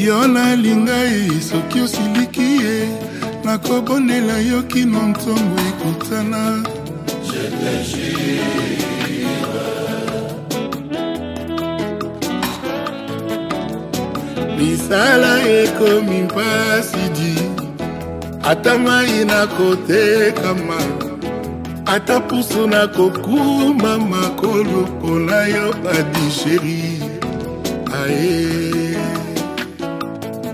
Yo nalinga ye soki osiliki ye nakobondela yo kino ntongo ekutana. Je te jure misala ekomi mpasi di ata mai nakotekama ata pusu nakokuma makolo mpona yo badi sheri aye